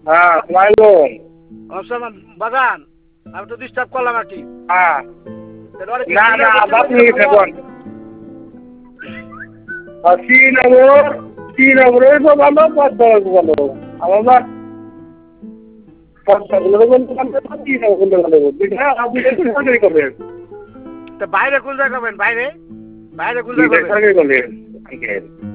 হ্যাঁ লাইলন অবসমান বাগান আমি তো ডিস্টার্ব করলাম আর কি হ্যাঁ না না আপনি দেখুন শ্রীনগরে তো ভালো পদ্মার ভালো আমার বাইরে কোন জায়গা করবেন বাইরে বাইরে কোন জায়গা করবেন